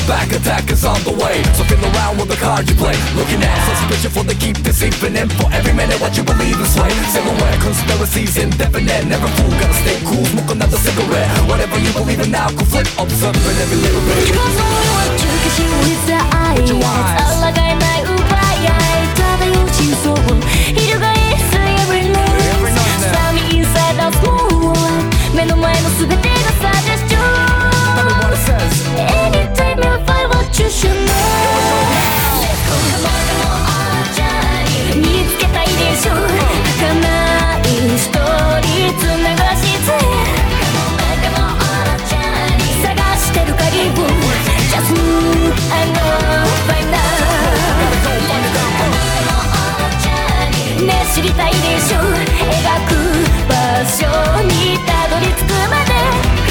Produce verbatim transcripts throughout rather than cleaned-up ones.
back attack is on the way. So feel around with the card you play. Looking at suspicion for they keep deceiving in. For every minute what you believe is sway. Silhouette conspiracies indefinite. Never fool, gotta stay cool, smoke another cigarette. Whatever you believe in now, go flip, observing every little bit. Because all you want to kiss you with the eyes. With your eyes. 抗えない奪い合い漂う真相を翻す every night. Sound me inside the small world. 目の前の全てが suggestion. Tell me what it says. Anytime you find what you should know. Let's go, come on, come on, our journey. 見つけたいでしょ儚いストーリー繋がしつ Come on, come on, our journey. 探してる鍵を Just move and go find out. ね知りたいでしょ描く場所にたどり着くまで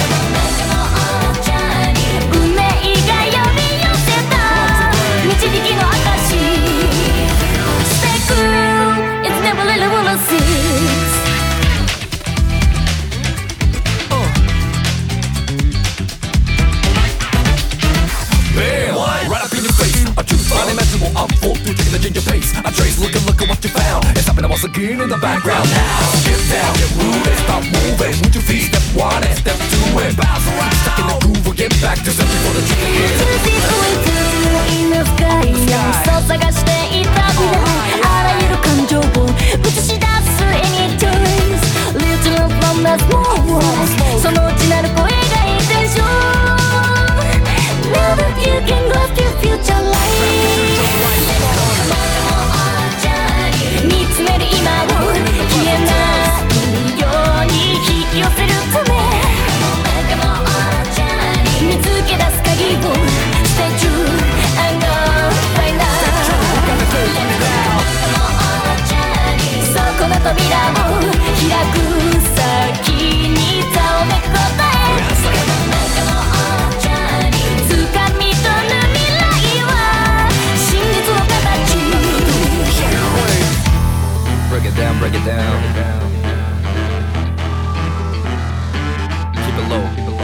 運命が呼び寄せた導きの証 Stay cool, it's never really what I see. Bam! Right up in your face. A truth unimaginable unfold through taking the ginger pace. I trace, look and look at what you found. It's happening once again in the background now. Get down, get moving, stop moving. Move your feet, step one and step two and bounce around. Stuck in the groove, we'll get back to something for the truth is. Two feet away to in the sky. そう探していた未来あらゆる感情を映し出す any choice. Little from the small world. その内なる声がインテンション Now that you can grasp your future life. 見つめる今を消えないように引き寄せるため見つけ出す鍵を Stay true and go find out. そこの扉を開く先にざわめく答え掴み取る未来は真実の形 Break it down, break it down. Keep it low, keep it low.